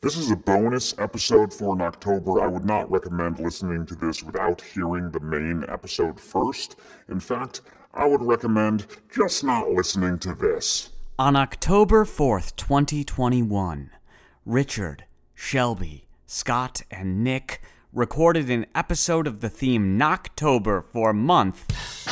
This is a bonus episode for in October. I would not recommend listening to this without hearing the main episode first. In fact, I would recommend just not listening to this. On October 4th, 2021, Richard, Shelby, Scott, and Nick recorded an episode of the theme Knocktober for month.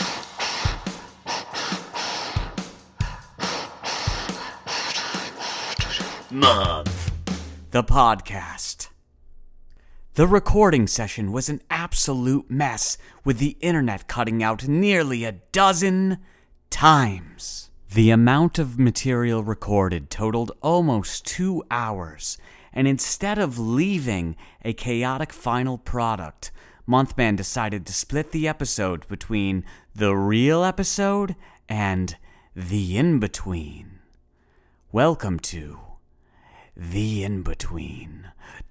The podcast. The recording session was an absolute mess, with the internet cutting out nearly a dozen times. The amount of material recorded totaled almost 2 hours, and instead of leaving a chaotic final product, Monthman decided to split the episode between the real episode and the in-between. Welcome to The In-Between.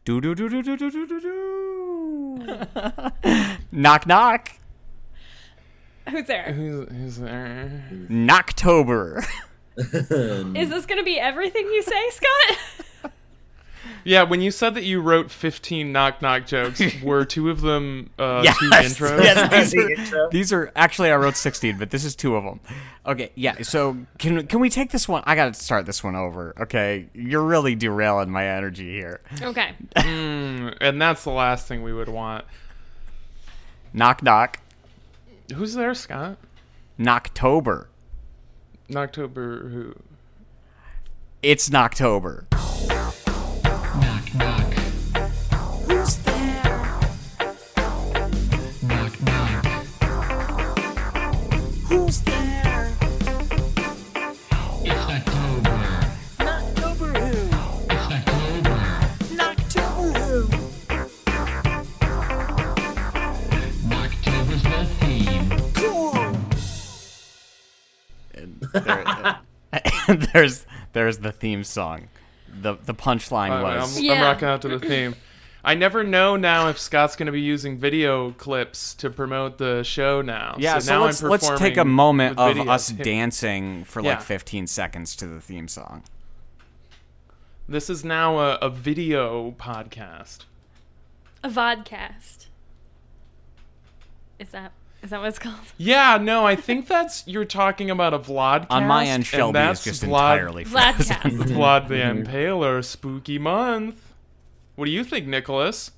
Knock, knock. Who's there? Who's there? Knocktober. Is this going to be everything you say, Scott? Yeah, when you said that you wrote 15 knock-knock jokes, were two of them Yes. two intros? Yes, these are actually, I wrote 16, but this is two of them. Okay, yeah, so can we take this one? I gotta start this one over, okay? You're really derailing my energy here. Okay. And that's the last thing we would want. Knock, knock. Who's there, Scott? Knocktober. Knocktober who? It's Knocktober. Knock, knock. Who's there? Knock, knock. Who's there? It's October. Knocktober who? It's October. Knocktober who? Knocktober's the theme. Cool. And there's the theme song. The punchline was... I'm rocking out to the theme. I never know now if Scott's going to be using video clips to promote the show now. Yeah, so now let's take a performing moment with of videos. us dancing for Yeah. like 15 seconds to the theme song. This is now a video podcast. A vodcast. Is that what it's called? Yeah, no, I think you're talking about a Vlodcast. On my end, and Shelby is that's just Vlad, entirely frozen. Vladcast. Vlad the Impaler, spooky month. What do you think, Nicholas?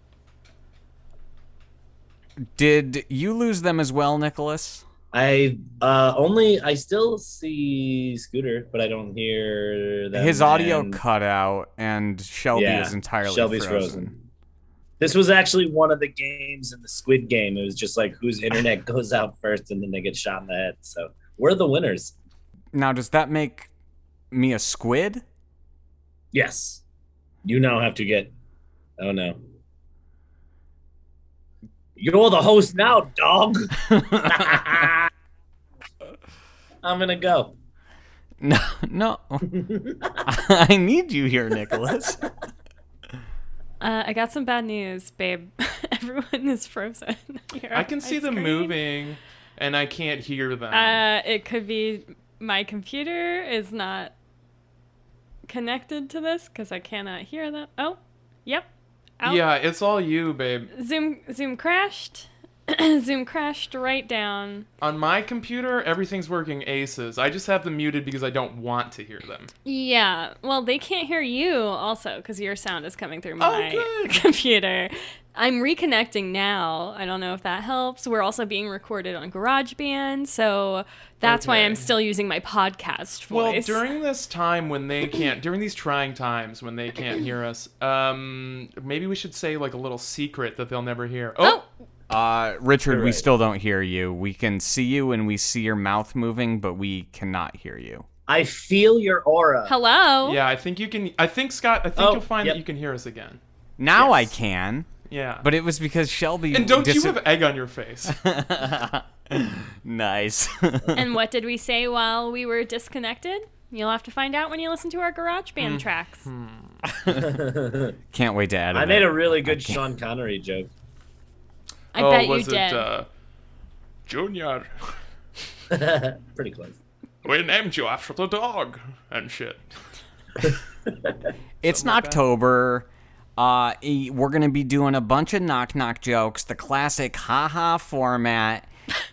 Did you lose them as well, Nicholas? I still see Scooter, but I don't hear them. His audio and- cut out, and Shelby Yeah, is entirely Shelby's frozen. This was actually one of the games in the Squid Game. It was just like whose internet goes out first, and then they get shot in the head. So we're the winners. Now, does that make me a squid? Yes, you now have to get. Oh no, you're the host now, dog. I'm gonna go. No. I need you here, Nicholas. I got some bad news, babe. Everyone is frozen. Here I on can my see them screen. moving, and I can't hear them. It could be my computer is not connected to this because I cannot hear them. Oh, yep. Out. Yeah, it's all you, babe. Zoom crashed. Zoom crashed right down. On my computer, everything's working aces. I just have them muted because I don't want to hear them. Yeah, well, they can't hear you also because your sound is coming through my good. computer. I'm reconnecting now. I don't know if that helps. We're also being recorded on GarageBand, so that's why Okay. I'm still using my podcast Well, voice. during this time when they can't, during these trying times when they can't hear us, maybe we should say like a little secret that they'll never hear. Oh, Richard, we right. still don't hear you. We can see you and we see your mouth moving, but we cannot hear you. I feel your aura. Hello? yeah, I think you can. I think Scott. I think Oh, you'll find yep. that you can hear us again. Now Yes. I can, Yeah, but it was because Shelby... and don't you have egg on your face? Nice. And what did we say while we were disconnected? You'll have to find out when you listen to our GarageBand tracks. Can't wait to edit I made it. a really good Sean Connery joke. I bet you was did. it Junior? Pretty close. We named you after the dog and shit. It's Something like that. October. We're going to be doing a bunch of knock-knock jokes, the classic ha-ha format.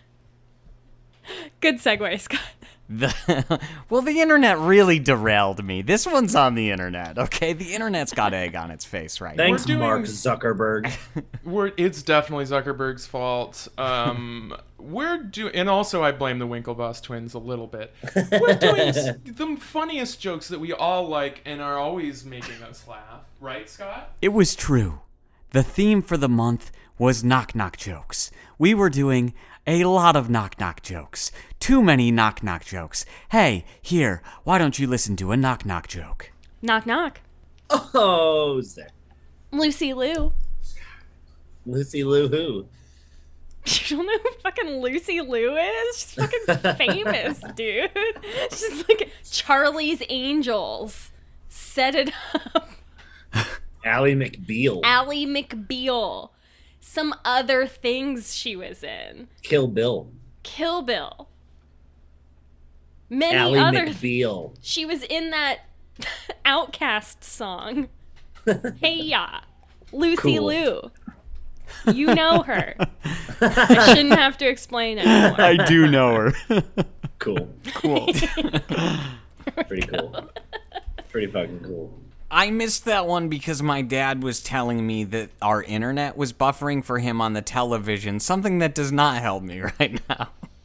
Good segue, Scott. Well, the internet really derailed me. This one's on the internet, okay? The internet's got egg on its face right now. Thanks, doing- Mark Zuckerberg. It's definitely Zuckerberg's fault. And also I blame the Winklevoss twins a little bit. We're doing the funniest jokes that we all like and are always making us laugh, right, Scott? It was true. The theme for the month was knock-knock jokes. We were doing a lot of knock-knock jokes. Too many knock-knock jokes. Hey, here, why don't you listen to a knock-knock joke? Knock knock. Oh, who's there? Lucy Liu. Lucy Liu who? You don't know who fucking Lucy Liu is? She's fucking famous, dude. She's like Charlie's Angels. Set it up. Ally McBeal. Ally McBeal. Some other things she was in. Kill Bill. Kill Bill. Many Ally other. McBeal. She was in that Outcast song. Hey ya, Lucy Cool. Liu. You know her. I shouldn't have to explain anymore. I do know her. Cool. Cool. Pretty cool. Pretty fucking cool. I missed that one because my dad was telling me that our internet was buffering for him on the television, something that does not help me right now.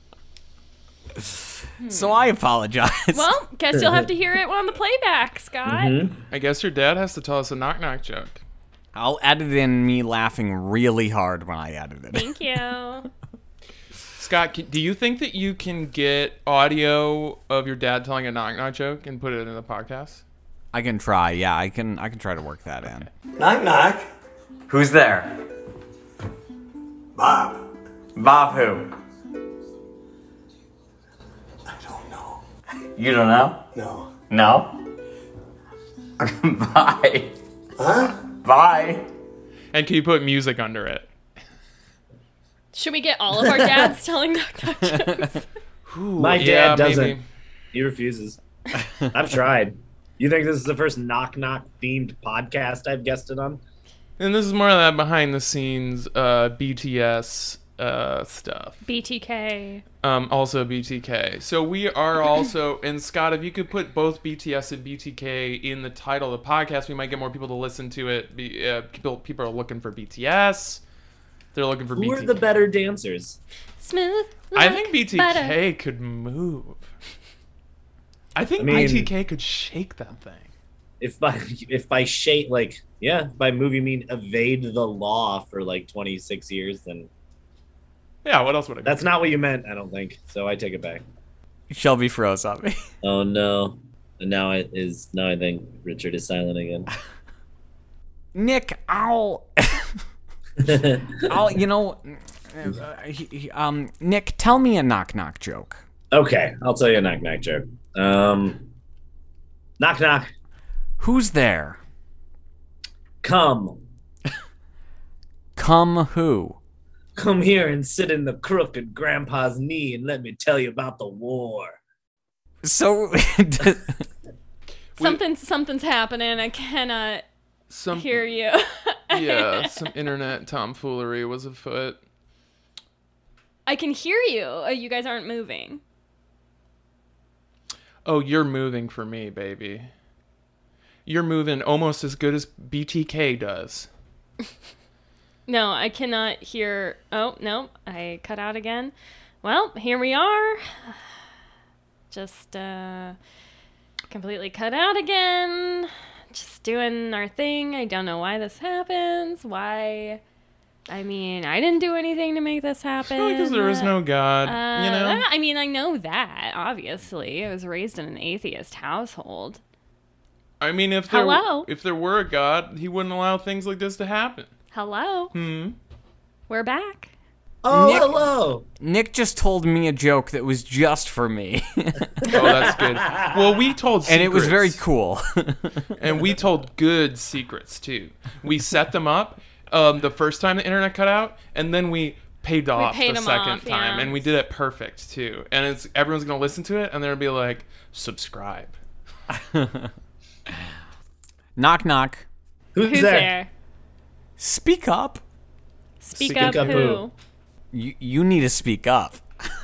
So I apologize. Well, guess you'll have to hear it on the playback, Scott. I guess your dad has to tell us a knock-knock joke. I'll edit in me laughing really hard when I edit it. Thank you. Scott, do you think that you can get audio of your dad telling a knock-knock joke and put it in the podcast? I can try. Yeah, I can try to work that in. Knock knock. Who's there? Bob. Bob who? I don't know. You don't know? No. No? Bye. Huh? Bye. And can you put music under it? Should we get all of our dads telling knock-knock jokes? My yeah, dad doesn't. maybe. He refuses. I've tried. You think this is the first knock-knock themed podcast I've guested on? And this is more of that behind-the-scenes BTS stuff. BTK. Also BTK. So we are also, and Scott, if you could put both BTS and BTK in the title of the podcast, we might get more people to listen to it. People are looking for BTS. They're looking for Who BTK. are the better dancers? Smooth. I like think BTK butter. could move. I think I mean- BTK could shake that thing. If by shake, like, yeah, by move you mean evade the law for like 26 years, then Yeah, what else would I that's not what you meant, I don't think. So I take it back. Shelby froze on me. Oh no. And now I think Richard is silent again. Nick, Nick, tell me a knock-knock joke. Okay, I'll tell you a knock-knock joke. Knock-knock. Who's there? Come. Come who? Come here and sit in the crooked grandpa's knee and let me tell you about the war. So, Something's happening. I cannot Some hear you. yeah, some internet tomfoolery was afoot. I can hear you. You guys aren't moving. Oh, you're moving for me, baby. You're moving almost as good as BTK does. No, I cannot hear. Oh, no. I cut out again. Well, here we are. Just completely cut out again. Just doing our thing. I don't know why this happens. Why? I mean, I didn't do anything to make this happen. Because there is no God, you know? I mean, I know that, obviously. I was raised in an atheist household. I mean, if Hello? there were a God, he wouldn't allow things like this to happen. Hello? We're back. Oh, Nick- hello. Nick just told me a joke that was just for me. Oh, that's good. Well, we told secrets. And it was very cool. And we told good secrets, too. We set them up the first time the internet cut out, and then we paid off paid the them second off, time. yeah. And we did it perfect, too. And everyone's going to listen to it, and they'll be like, subscribe. Knock knock. Who's Who's there? Speak up. Speak up up who? You need to speak up.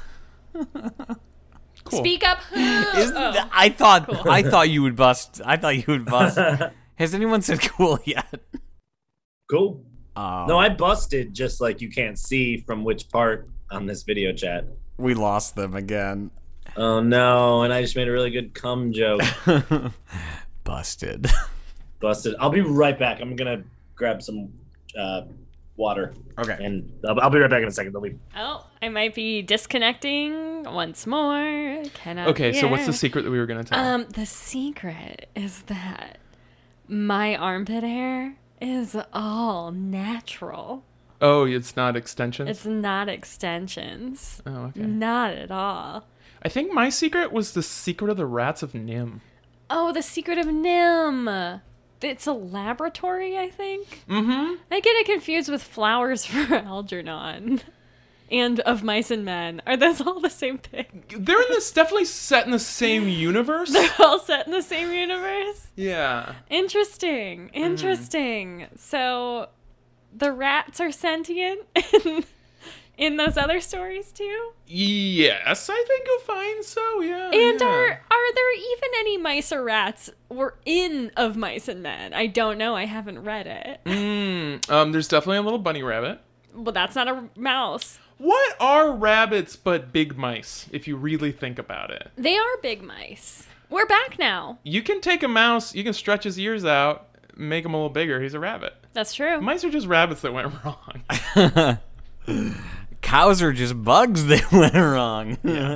Cool. Speak up who? I thought you would bust. I thought you would bust. Has anyone said cool yet? Cool. Oh, No, I busted, just like you can't see from which part on this video chat. we lost them again. Oh no, and I just made a really good cum joke. Busted. Busted. I'll be right back. I'm gonna grab some water. Okay. And I'll be right back in a second. They'll be... Oh, I might be disconnecting once more. Cannot Okay, so what's hear. the secret that we were gonna tell? The secret is that my armpit hair is all natural. Oh, it's not extensions. It's not extensions. Oh, okay. Not at all. I think my secret was the secret of the rats of Nim. Oh, the secret of Nim. It's a laboratory, I think. Mm-hmm. I get it confused with Flowers for Algernon and Of Mice and Men. Are those all the same thing? They're in this definitely set in the same universe. They're all set in the same universe? Yeah. Interesting. So the rats are sentient in those other stories too? Yes, I think you'll find so. Yeah. And yeah. are there even any mice or rats were in Of Mice and Men? I don't know. I haven't read it. There's definitely a little bunny rabbit. Well, that's not a mouse. What are rabbits but big mice, if you really think about it? They are big mice. We're back now. You can take a mouse, you can stretch his ears out, make him a little bigger, he's a rabbit. That's true. Mice are just rabbits that went wrong. Cows are just bugs that went wrong.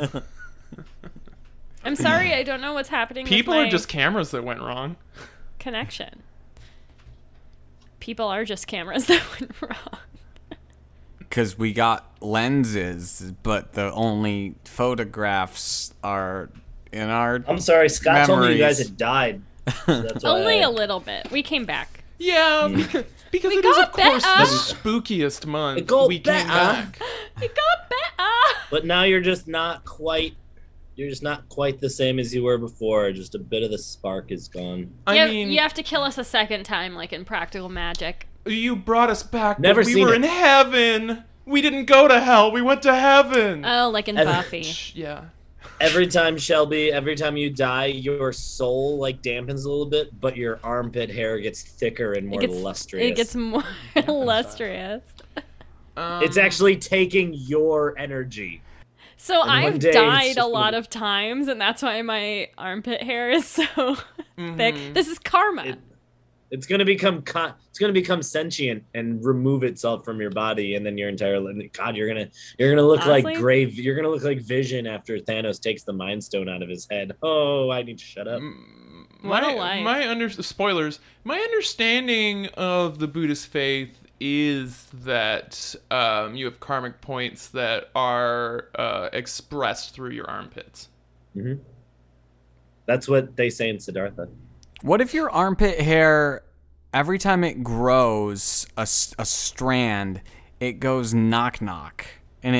I'm sorry, I don't know what's happening People with are my just cameras that went wrong. connection. People are just cameras that went wrong. Because we got lenses, but the only photographs are in our. I'm sorry, Scott told me you guys Memories. had died. So that's why Only I- a little bit. We came back. Yeah, because We it is, of got course, the better. spookiest month. It got We came better. back. It got better. But now you're just not quite the same as you were before. Just a bit of the spark is gone. I mean, you have to kill us a second time, like in Practical Magic. you brought us back, Never but we seen were it. in heaven. We didn't go to hell. We went to heaven. Oh, like in Ever- Buffy. Yeah. Every time, Shelby, every time you die, your soul like dampens a little bit, but your armpit hair gets thicker and more lustrous. It gets more lustrous. It's actually taking your energy. So one I've day it's died a just lot gonna- of times, and that's why my armpit hair is so Mm-hmm. thick. This is karma. It's gonna become sentient and remove itself from your body, and then your entire God, you're gonna look Honestly? like Grave. You're gonna look like Vision after Thanos takes the Mind Stone out of his head. Oh, I need to shut up. What a life. Spoilers. My understanding of the Buddhist faith is that you have karmic points that are expressed through your armpits. That's what they say in Siddhartha. What if your armpit hair, every time it grows a strand, it goes knock knock, and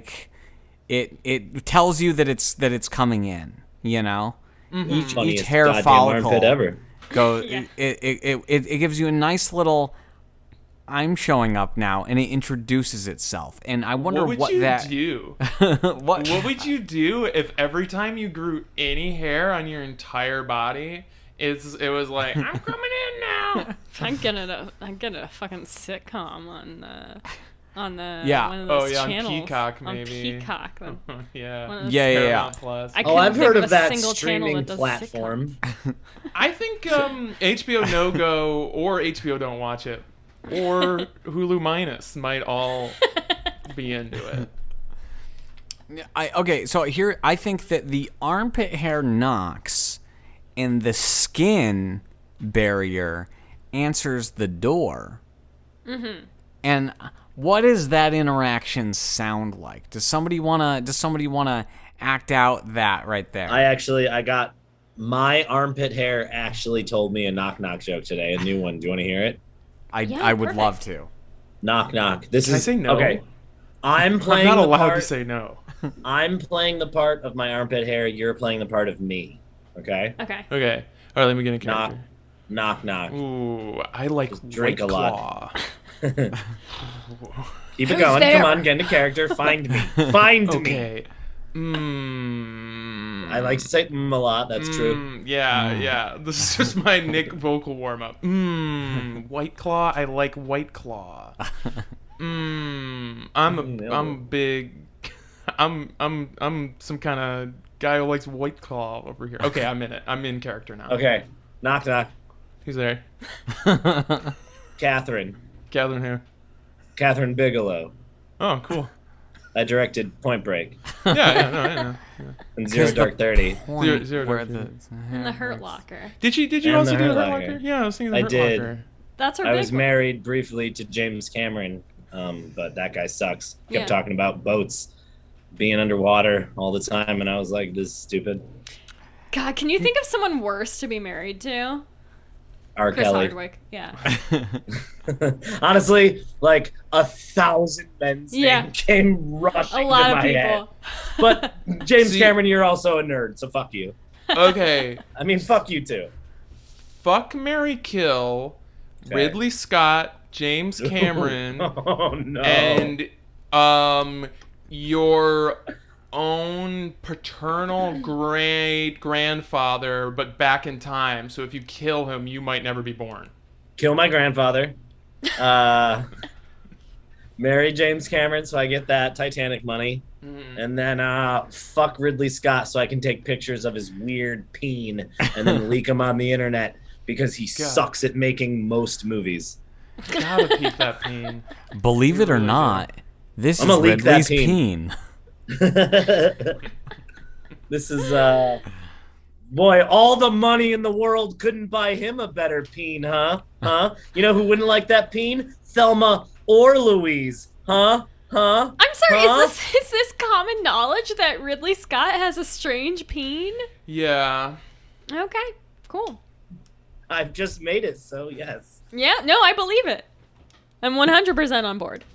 it tells you that it's coming in. You know, each Funniest hair goddamn follicle armpit ever. goes. It gives you a nice little. I'm showing up now, and it introduces itself, and I wonder What would you that. do? What? What would you do if every time you grew any hair on your entire body, it was like, I'm coming in now? I'm gonna a fucking sitcom on the Yeah. one of those Oh, yeah, on channels. Peacock, On maybe. Peacock. Yeah. One of those- Yeah. Paramount Plus. I Oh, couldn't I've think heard of of a that single channel streaming that does platform. I think HBO No Go or HBO Don't Watch It or Hulu Minus might all be into it. Okay, so here I think that the armpit hair knocks and the skin barrier answers the door. Mm-hmm. And what does that interaction sound like? Does somebody wanna act out that right there? I got my armpit hair actually told me a knock knock joke today, a new one. Do you want to hear it? Yeah, I would perfect. love to. Knock knock. This Can I is say no? okay. I'm I'm playing not the allowed part, to say no. I'm playing the part of my armpit hair. You're playing the part of me. Okay. Okay. Okay. All right, let me get a Knock, character. knock, knock. Ooh, I like drink White a lot. Claw. Keep it Who's going. there? Come on, get into character. Find me. Find me. Okay. I like to say a lot. That's true. Yeah. This is just my Nick vocal warm up. White Claw. I like White Claw. I'm big. I'm some kind of guy who likes White Claw over here. Okay, I'm in it. I'm in character now. Okay. Knock, knock. Who's there? Catherine. Catherine who? Catherine Bigelow. Oh, cool. I directed Point Break Yeah, I know. and Zero Dark 30. Point Zero where Dark In the Hurt Locker. Did you And also the do the Hurt Hurt Locker. Locker? Yeah, I was thinking the I Hurt did. Locker. That's her I big was one. married briefly to James Cameron, but that guy sucks. Kept Yeah. talking about boats being underwater all the time, and I was like, this is stupid. God, can you think of someone worse to be married to? R. Chris Kelly. Hardwick. Yeah. Honestly, like 1,000 men's Yeah. name came rushing A lot to of my people. head. But James See- Cameron, you're also a nerd, so fuck you. Okay. I mean, fuck you too. Fuck, marry, kill. Okay. Ridley Scott, James Cameron, Oh no. and your own paternal great grandfather, but back in time. So if you kill him, you might never be born. Kill my grandfather. Marry James Cameron so I get that Titanic money. And then fuck Ridley Scott so I can take pictures of his weird peen and then leak them on the internet because he sucks at making most movies. Gotta peep that pain. Believe it or Really not, this I'm is gonna leak that Ridley's peen. peen. This is boy, all the money in the world couldn't buy him a better peen, huh? You know who wouldn't like that peen? Thelma or Louise, huh? I'm sorry, Huh? is this common knowledge that Ridley Scott has a strange peen? Yeah. Okay, cool. I've just made it, so yes. Yeah, no, I believe it. I'm 100% on board.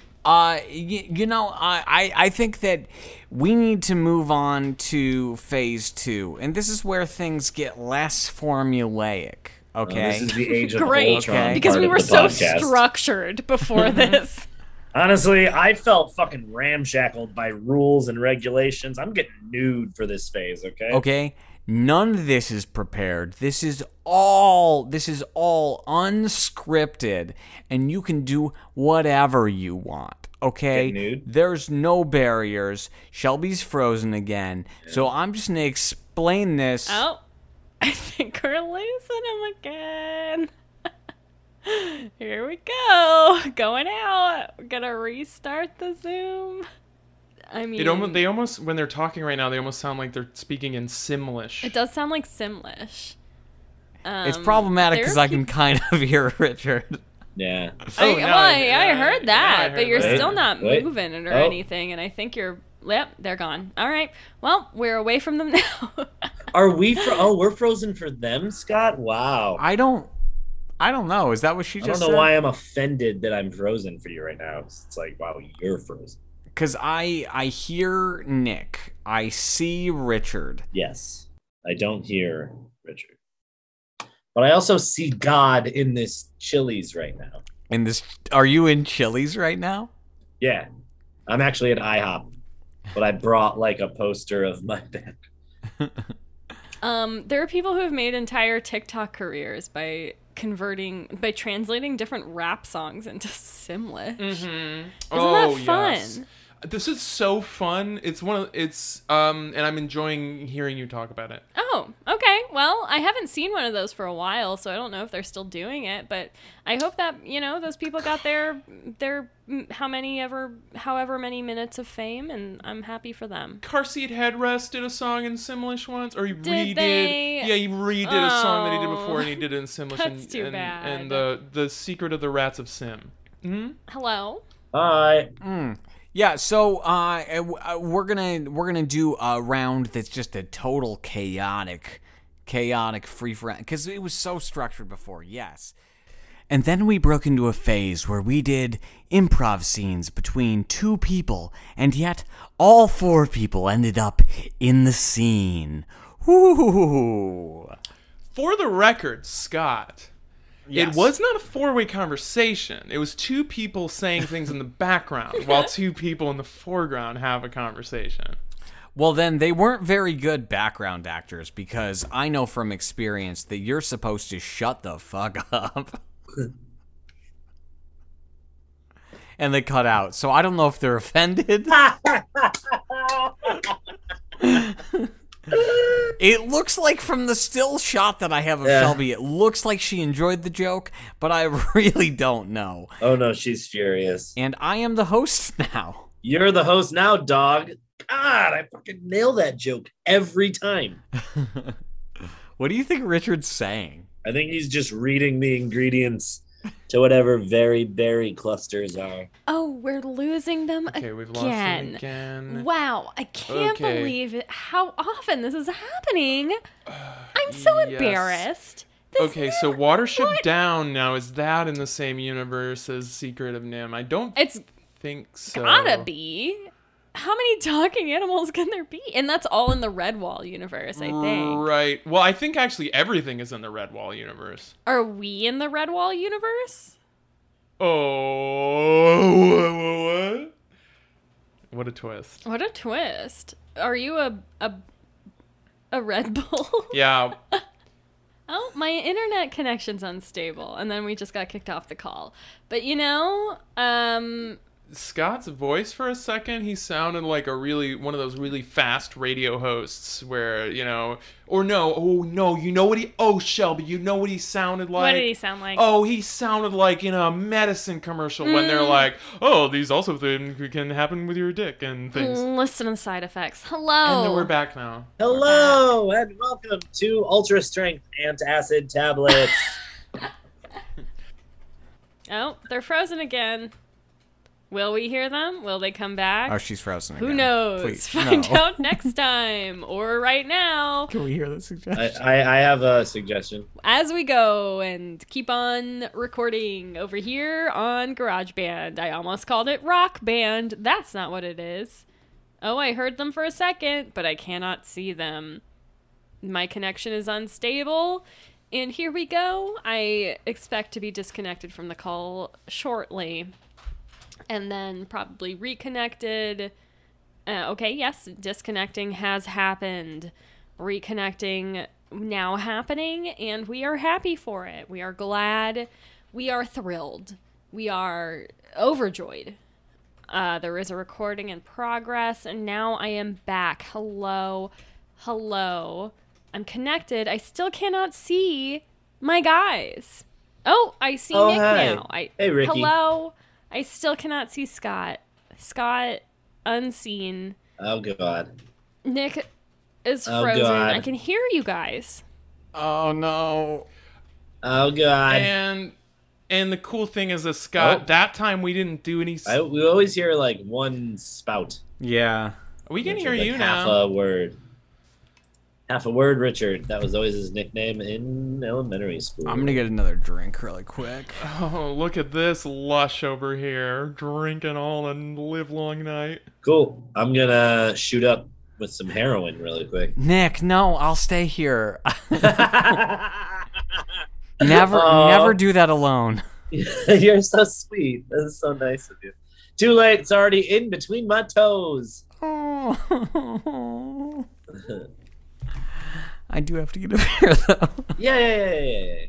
I think that we need to move on to phase 2, and this is where things get less formulaic. Okay. This is the age of Great, Ultron because part we of were the so podcast. structured before this. Honestly, I felt fucking ramshackled by rules and regulations. I'm getting nude for this phase, okay? Okay. None of this is prepared. This is all unscripted, and you can do whatever you want. Okay? Get nude? There's no barriers. Shelby's frozen again. So I'm just gonna explain this. Oh, I think we're losing him again. Here we go. Going out. We're gonna restart the Zoom. I mean, They almost when they're talking right now, they almost sound like they're speaking in Simlish. it does sound like Simlish. It's problematic because there are I can kind of hear Richard. Yeah. Oh, I, no, well, I yeah, heard yeah, that, I but heard you're that. still not Wait. moving it or Oh. anything, and I think you're. Yep, they're gone. All right. Well, we're away from them now. Are we we're frozen for them, Scott? Wow. I don't know. Is that what she I just don't know said? why I'm offended that I'm frozen for you right now. It's like, wow, you're frozen. Because I hear Nick. I see Richard. Yes. I don't hear Richard. But I also see God in this Chili's right now. And this, are you in Chili's right now? Yeah. I'm actually at IHOP. But I brought like a poster of my band. There are people who have made entire TikTok careers by translating different rap songs into Simlish. Mm-hmm. Isn't that fun? Yes. This is so fun. And I'm enjoying hearing you talk about it. Oh, okay. Well, I haven't seen one of those for a while, so I don't know if they're still doing it, but I hope that, those people got their however many minutes of fame, and I'm happy for them. Car Seat Headrest did a song in Simlish once, or he redid. they? Yeah, he redid a song that he did Oh. before, and he did it in Simlish. That's and, too and, bad. And the Secret of the Rats of Sim. Mm-hmm. Hello? Hi. Yeah, so we're gonna do a round that's just a total chaotic free for because it was so structured before. Yes. And then we broke into a phase where we did improv scenes between 2 people, and yet all 4 people ended up in the scene. Woo! For the record, Scott, Yes. it was not a four-way conversation. It was two people saying things in the background while two people in the foreground have a conversation. Well, then they weren't very good background actors because I know from experience that you're supposed to shut the fuck up. And they cut out. So I don't know if they're offended. It looks like from the still shot that I have of Shelby, it looks like she enjoyed the joke, but I really don't know. Oh no, she's furious. And I am the host now. You're the host now, dog. God, I fucking nail that joke every time. What do you think Richard's saying? I think he's just reading the ingredients to whatever very berry clusters are. Oh, we're losing them Okay, we've lost again. him again. Wow, I can't Okay. believe it, how often this is happening. I'm so yes. embarrassed. This Okay, so Watership Down now, is that in the same universe as Secret of Nim? I don't It's think so. gotta be. How many talking animals can there be? And that's all in the Redwall universe, I think. Right. Well, I think actually everything is in the Redwall universe. Are we in the Redwall universe? Oh, what? What a twist. What a twist. Are you a Red Bull? Yeah. Oh, my internet connection's unstable, and then we just got kicked off the call. But Scott's voice for a second, he sounded like one of those really fast radio hosts where, you know, or no, Shelby, you know what he sounded like? what did he sound like? Oh, he sounded like in a medicine commercial when they're like, oh, these also things can happen with your dick and things. Listen to the side effects. Hello. And then we're back now. Hello and welcome to Ultra Strength Antacid Tablets. Oh, they're frozen again. Will we hear them? Will they come back? Oh, she's frozen Who again. knows? Please, Find no. out next time or right now Can we hear the suggestion? I have a suggestion. as we go and keep on recording over here on GarageBand. I almost called it Rock Band. That's not what it is. Oh, I heard them for a second, but I cannot see them. My connection is unstable. And here we go. I expect to be disconnected from the call shortly. And then probably reconnected. Okay, yes, disconnecting has happened. Reconnecting now happening, and we are happy for it. We are glad. We are thrilled. We are overjoyed. There is a recording in progress, and now I am back. Hello. Hello. I'm connected. I still cannot see my guys. Oh, I see Oh, Nick hi. now. Hey, Ricky. Hello. I still cannot see Scott. Scott, unseen. Oh god. Nick is Oh, frozen. God. I can hear you guys. Oh, no. Oh god. And the cool thing is that Scott, Oh. that time we didn't do any. We always hear like one spout. Yeah. We can Which hear is, like, you half now. a word. Half a word, Richard. That was always his nickname in elementary school. I'm going to get another drink really quick. Oh, look at this lush over here, drinking all the live long night. Cool. I'm gonna shoot up with some heroin really quick. Nick, no, I'll stay here. Aw. Never do that alone. You're so sweet. That is so nice of you. Too late. It's already in between my toes. Oh. I do have to get over here, though. Yeah.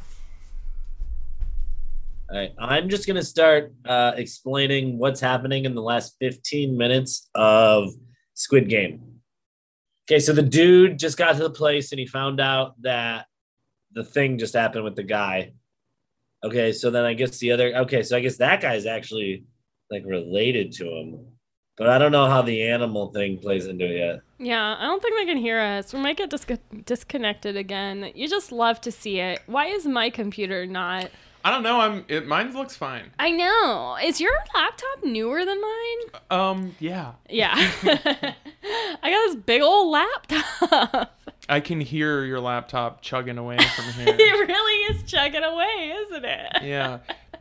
All right. I'm just going to start explaining what's happening in the last 15 minutes of Squid Game. Okay, so the dude just got to the place and he found out that the thing just happened with the guy. Okay, so then I guess I guess that guy's actually like related to him. But I don't know how the animal thing plays into it yet. Yeah, I don't think they can hear us. We might get disconnected again. You just love to see it. Why is my computer not? I don't know. Mine looks fine. I know. Is your laptop newer than mine? Yeah. Yeah. I got this big old laptop. I can hear your laptop chugging away from here. It really is chugging away, isn't it? Yeah.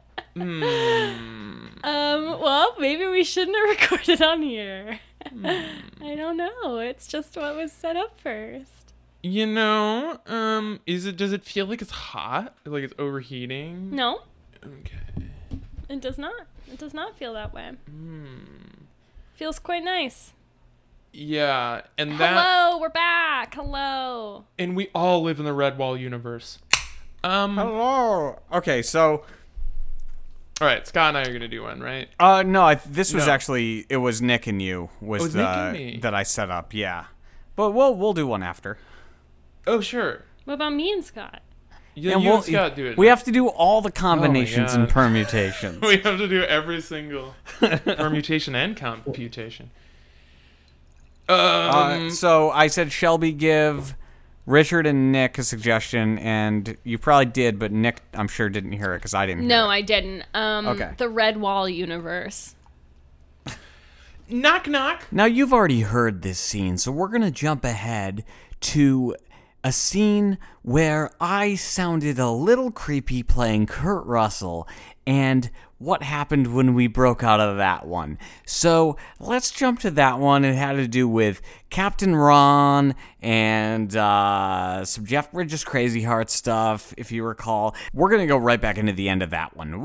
Well, maybe we shouldn't have recorded on here. I don't know. It's just what was set up first. Does it feel like it's hot? Like it's overheating? No, Okay. it does not. It does not feel that way. Feels quite nice. Yeah, and that Hello, we're back. Hello. and we all live in the Redwall universe. Hello. Okay, so All right, Scott and I are going to do one, right? no, this was No. actually it was Nick and you was Oh, it's the Nick and me. that I set up. Yeah, but we'll do one after. Oh, sure. What about me and Scott? Yeah, And you and Scott do it. We have to do all the combinations and God. permutations. We have to do every single permutation and computation. So I said Shelby give Richard and Nick a suggestion, and you probably did, but Nick, I'm sure, didn't hear it because I didn't hear No, it. I didn't. Okay. The Redwall universe. Knock, knock. Now, you've already heard this scene, so we're going to jump ahead to a scene where I sounded a little creepy playing Kurt Russell, and what happened when we broke out of that one. So let's jump to that one. It had to do with Captain Ron and some Jeff Bridges Crazy Heart stuff, if you recall. We're going to go right back into the end of that one.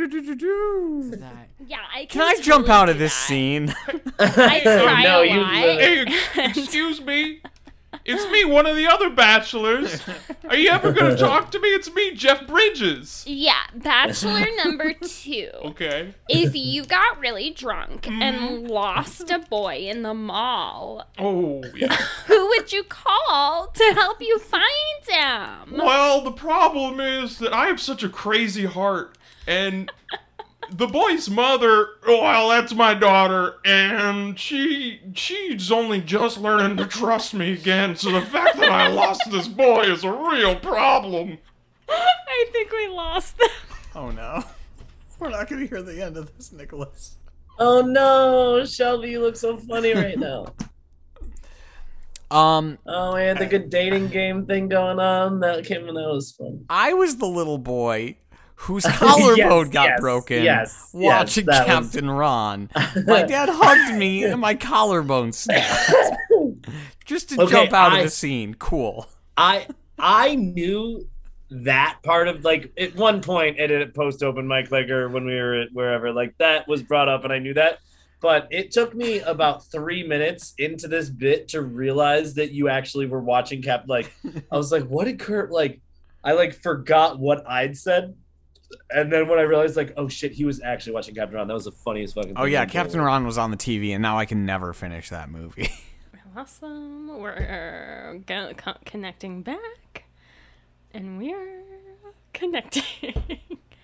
Yeah, I Can I jump out of this scene? I cry no, a you lot. Hey, excuse me. It's me, one of the other bachelors. Are you ever going to talk to me? It's me, Jeff Bridges. Yeah, bachelor number 2. Okay. If you got really drunk and lost a boy in the mall, Oh, yeah. who would you call to help you find him? Well, the problem is that I have such a crazy heart, and the boy's mother, well, that's my daughter, and she's only just learning to trust me again, so the fact that I lost this boy is a real problem. I think we lost them. Oh, no. We're not going to hear the end of this, Nicholas. Oh no, Shelby, you look so funny right now. Oh, we had the good dating game thing going on. That was fun. I was the little boy whose collarbone got yes, broken yes, watching that was- Captain Ron. My dad hugged me and my collarbone snapped. Just to Okay, jump out of I- the scene. Cool. I knew that part of, like, at one point at post open mic, like, or when we were at wherever, like, that was brought up and I knew that. But it took me about 3 minutes into this bit to realize that you actually were watching like, I was like, what did Kurt, like, I like forgot what I'd said. And then when I realized, like, oh shit, he was actually watching Captain Ron. That was the funniest fucking thing. Oh, yeah. I've Captain ever- Ron was on the TV, and now I can never finish that movie. Awesome. We're connecting back. And we're connecting.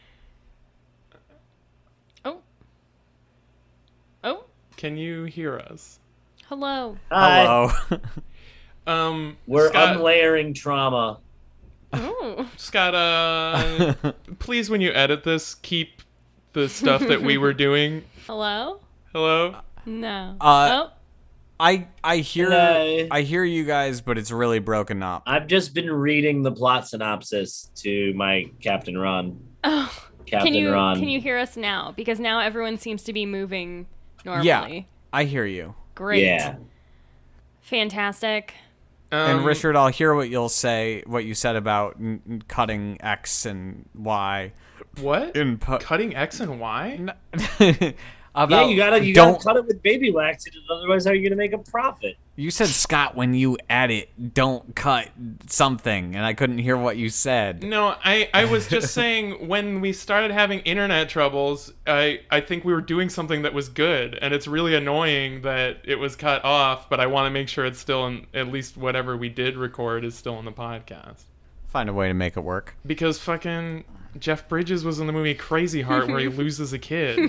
Oh. Can you hear us? Hello. Hi. Hello. We're Scott, unlayering trauma. Oh. Scott, please, when you edit this, keep the stuff that we were doing. Hello? Hello? No. I hear Hello. I hear you guys, but it's really broken up. I've just been reading the plot synopsis to my Captain Ron. Oh. Captain Ron. Can you hear us now? Because now everyone seems to be moving normally. Yeah, I hear you. Great. Yeah. Fantastic. And Richard, I'll hear what you'll say, what you said about cutting X and Y. What? Input. Cutting X and Y? Yeah, you gotta cut it with baby wax, otherwise how are you gonna make a profit? You said, Scott, when you edit, don't cut something, and I couldn't hear what you said. No, I was just saying when we started having internet troubles, I think we were doing something that was good, and it's really annoying that it was cut off, but I want to make sure it's still in, at least whatever we did record is still in the podcast. Find a way to make it work. Because fucking Jeff Bridges was in the movie Crazy Heart where he loses a kid.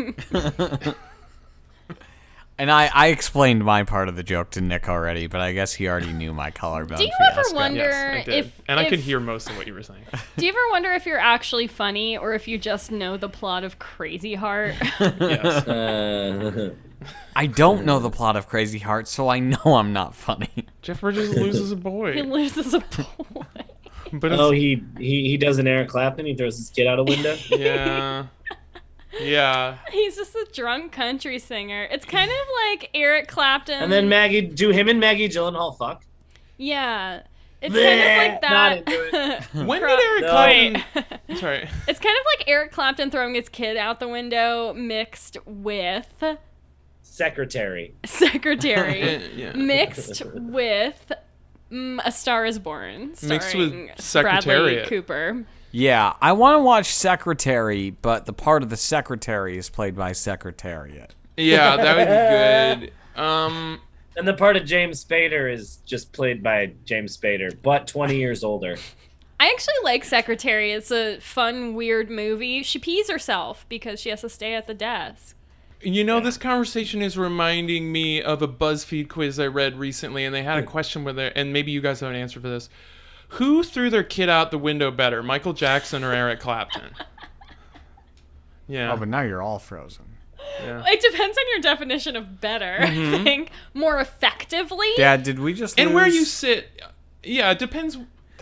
And I explained my part of the joke to Nick already, but I guess he already knew my collarbone Do you fiasco. ever wonder Yes, I did. if And I if- could hear most of what you were saying. Do you ever wonder if you're actually funny or if you just know the plot of Crazy Heart? Yes. I don't know the plot of Crazy Heart, so I know I'm not funny. Jeff Bridges loses a he boy. loses a boy. But it's, Oh, he does an Eric Clapton. He throws his kid out a window. yeah. Yeah. He's just a drunk country singer. It's kind of like Eric Clapton. And then him and Maggie Gyllenhaal fuck. Yeah. It's kind of like Not that. into it. When did Eric No. Clapton? Sorry. It's kind of like Eric Clapton throwing his kid out the window mixed with Secretary. Secretary. Yeah. Mixed with A Star Is Born. Mixed with starring Bradley Secretariat. Cooper. Yeah, I want to watch Secretary, but the part of the Secretary is played by Secretariat. Yeah, that would be good. And the part of James Spader is just played by James Spader, but 20 years older. I actually like Secretary. It's a fun, weird movie. She pees herself because she has to stay at the desk. You know, this conversation is reminding me of a BuzzFeed quiz I read recently, and they had a question with it, and maybe you guys have an answer for this. Who threw their kid out the window better, Michael Jackson or Eric Clapton? Yeah. Oh, but now you're all frozen. It depends on your definition of better, I think. More effectively? Dad, did we just And lose? where you sit, yeah, it depends.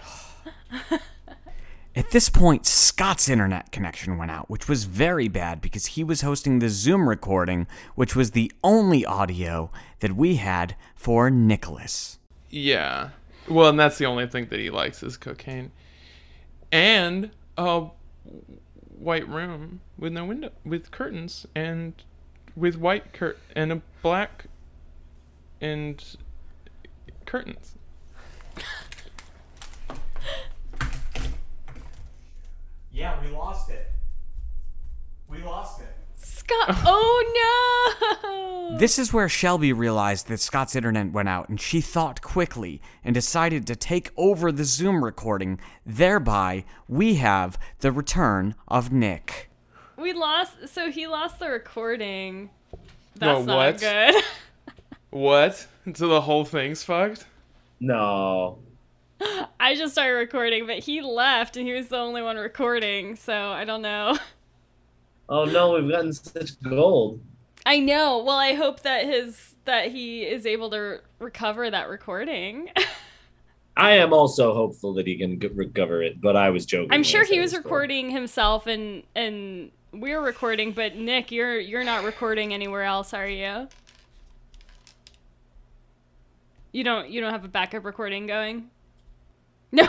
At this point, Scott's internet connection went out, which was very bad because he was hosting the Zoom recording, which was the only audio that we had for Nicholas. Yeah. Well, and that's the only thing that he likes is cocaine. And a white room with no window, with curtains, and with white and a black and curtains. Yeah, we lost it. We lost it. Scott. Oh, no! This is where Shelby realized that Scott's internet went out, and she thought quickly and decided to take over the Zoom recording. Thereby, we have the return of Nick. We lost. So he lost the recording. That's Whoa, not what? good. What? So the whole thing's fucked? No. I just started recording, but he left and he was the only one recording, so I don't know. Oh no, we've gotten such gold. I know. Well, I hope that he is able to recover that recording. I am also hopeful that he can recover it, but I was joking. I'm when sure I said he was it gold. recording himself and we're recording, but Nick, you're not recording anywhere else, are you? You don't have a backup recording going? No.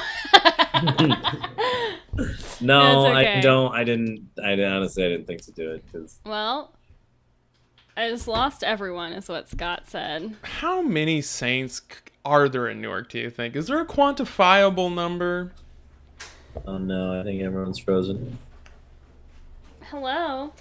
No, That's okay. I don't. I honestly didn't think to do it because Well, I just lost everyone, is what Scott said. How many saints are there in Newark, do you think? Is there a quantifiable number? oh no, I think everyone's frozen. Hello?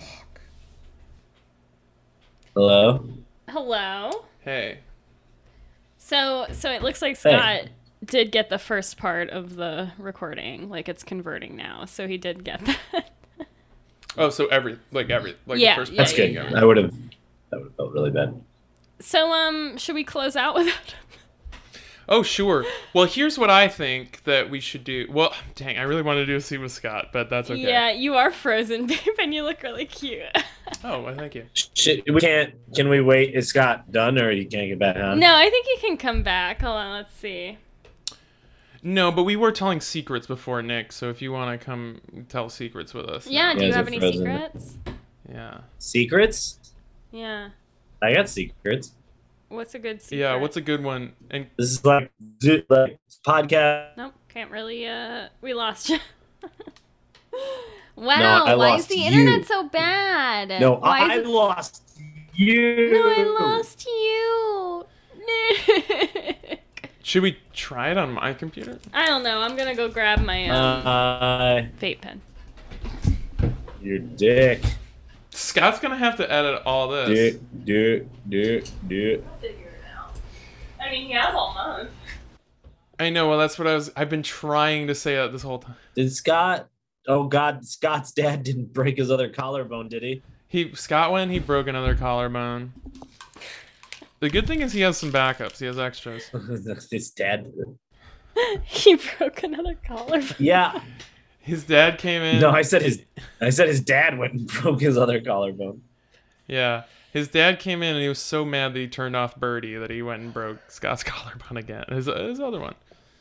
Hello. Hello? Hey. So it looks like Scott did get the first part of the recording. Like, it's converting now, so he did get that. Oh, so Yeah, the first yeah, That's part. good. yeah. That would have felt really bad. So, should we close out with that? Oh, sure. Well, here's what I think that we should do. Well, dang, I really wanted to do a scene with Scott, but that's okay. Yeah, you are frozen, babe, and you look really cute. Oh, well, thank you. Shit, we can't. Can we wait? Is Scott done, or he can't get back on? No, I think he can come back. Hold on, let's see. No, but we were telling secrets before, Nick, so if you want to come tell secrets with us. Yeah, now. do you is have it any frozen? secrets? Yeah. Secrets? Yeah. I got secrets. What's a good secret? Yeah, what's a good one? And This is like podcast. Nope, can't really, we lost you. Wow, No, I why is lost the you. internet so bad? No, why I is it... lost you. No, I lost you. Nick. should we try it on my computer? I don't know, I'm gonna go grab my, vape pen. Your dick. Scott's gonna have to edit all this. Do. Figure it out. I mean, he has all month. I know, well, that's what I've been trying to say that this whole time. Did Scott? Oh God, Scott's dad didn't break his other collarbone, did he? Scott went, he broke another collarbone. The good thing is he has some backups. He has extras. His dad. He broke another collarbone. Yeah. His dad came in. No, I said his dad went and broke his other collarbone. Yeah. His dad came in and he was so mad that he turned off Birdie that he went and broke Scott's collarbone again. His other one.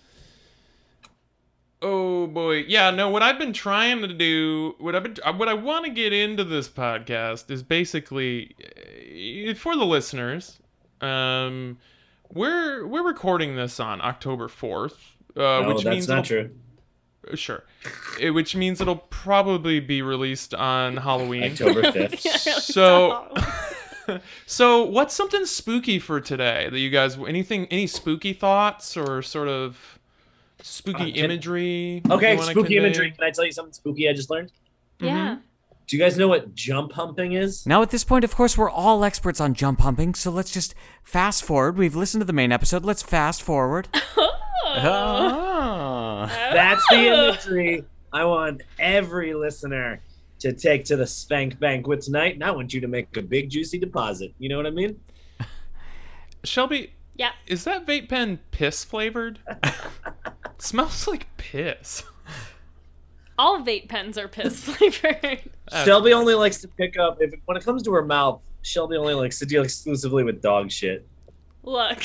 Oh boy. Yeah, no, what I've been trying to do, what I want to get into this podcast is basically for the listeners. We're recording this on October 4th. No, which that's means not true. Sure. Which means it'll probably be released on Halloween. October 5th. So, so what's something spooky for today that you guys? Any spooky thoughts or sort of spooky imagery? Okay, you wanna spooky convey? imagery. Can I tell you something spooky I just learned? Yeah. Do you guys know what jump humping is? Now, at this point, of course, we're all experts on jump humping, so let's just fast forward. We've listened to the main episode. Let's fast forward. Oh. That's the imagery I want every listener to take to the Spank Banquet tonight, and I want you to make a big, juicy deposit. You know what I mean? Shelby, Yeah. is that vape pen piss flavored? It smells like piss. All vape pens are piss flavored. Shelby only likes to pick up, when it comes to her mouth, Shelby only likes to deal exclusively with dog shit. Look.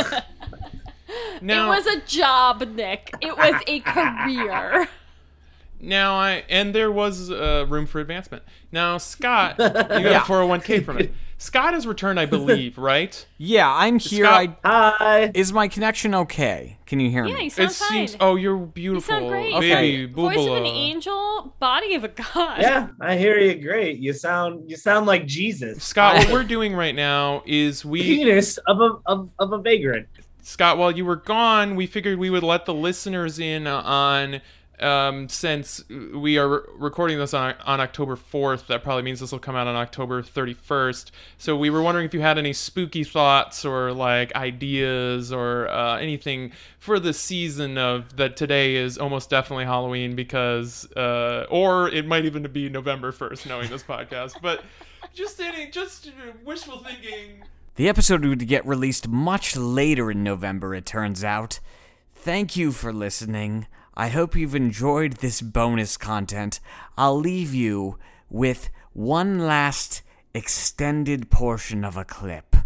Now, It was a job, Nick. It was a career. Now there was room for advancement. Now, Scott, you got a 401k from it. Scott has returned, I believe, right? Yeah, I'm here. Scott- Hi! Is my connection okay? Can you hear Yeah, me? you sound fine. Oh, you're You beautiful, sound great. baby. Voice of an Boobala. angel, body of a god. Yeah, I hear you great. You sound like Jesus. Scott, what we're doing right now is Penis of a vagrant. Scott, while you were gone, we figured we would let the listeners in on, since we are recording this on October 4th, that probably means this will come out on October 31st. So we were wondering if you had any spooky thoughts or like ideas or anything for the season of that today is almost definitely Halloween because, or it might even be November 1st knowing this podcast, but just wishful thinking. The episode would get released much later in November, it turns out. Thank you for listening. I hope you've enjoyed this bonus content. I'll leave you with one last extended portion of a clip.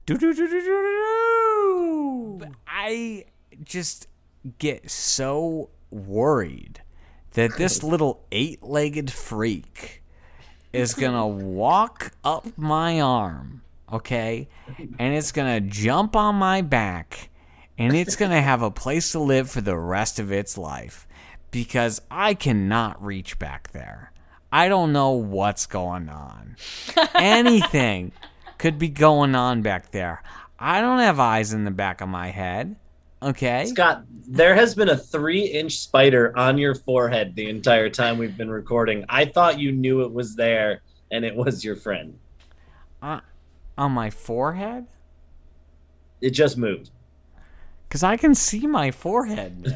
I just get so worried that this little 8-legged freak is gonna walk up my arm, okay? And it's gonna jump on my back, and it's gonna have a place to live for the rest of its life. Because I cannot reach back there. I don't know what's going on. Anything could be going on back there. I don't have eyes in the back of my head, okay? Scott, there has been a 3-inch spider on your forehead the entire time we've been recording. I thought you knew it was there, and it was your friend. On my forehead? It just moved. Because I can see my forehead.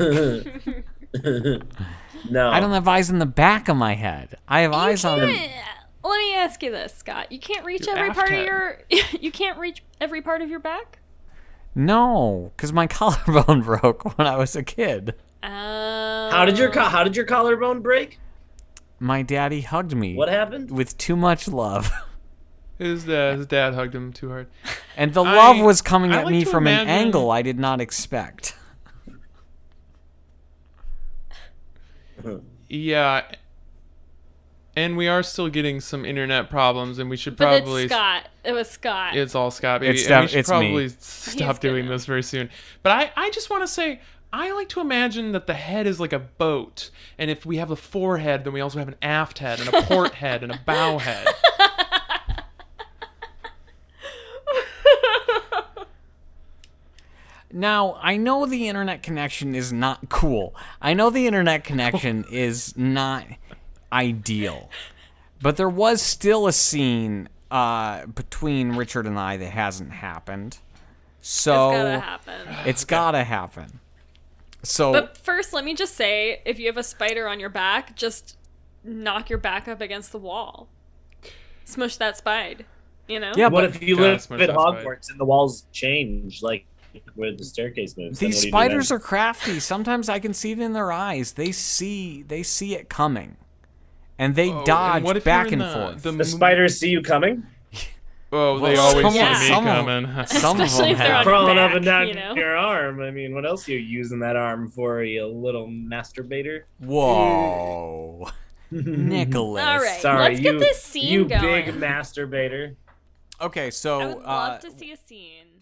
No. I don't have eyes in the back of my head. I have eyes on the... Let me ask you this, Scott. You can't reach Your every aft part of head. your. You can't reach every part of your back. No, because my collarbone broke when I was a kid. How did your collarbone break? My daddy hugged me What happened? with too much love. His dad hugged him too hard. And the love was coming I at like me to from an imagine- angle I did not expect. Yeah. And we are still getting some internet problems, and we should But probably. it's Scott. It was Scott. It's all Scott, baby. It's And we should it's me. probably stop He's doing gonna- this very soon. But I just want to say, I like to imagine that the head is like a boat, and if we have a forehead, then we also have an aft head, and a port head, and a bow head. Now, I know the internet connection is not cool. I know the internet connection is not ideal. But there was still a scene between Richard and I that hasn't happened. So It's gotta happen. it's gotta happen. So But first, let me just say, if you have a spider on your back, just knock your back up against the wall. Smush that spide. You know? yeah, What but if you Gotta live smush at that spider. Hogwarts and the walls change, like where the staircase moves? Then these what do you do spiders then? are crafty. Sometimes I can see it in their eyes. They see it coming. And they Oh, dodge and what if back you're in and forth. The spiders see you coming, Oh, they Well, always some- see me some- coming. Some of Especially them if they're have. on- crawling back, up and down you know? your arm. I mean, what else are you using that arm for, you little masturbator? Whoa. Nicholas. All right. Sorry, Let's get this scene you going. big masturbator. Okay, so I would love to see a scene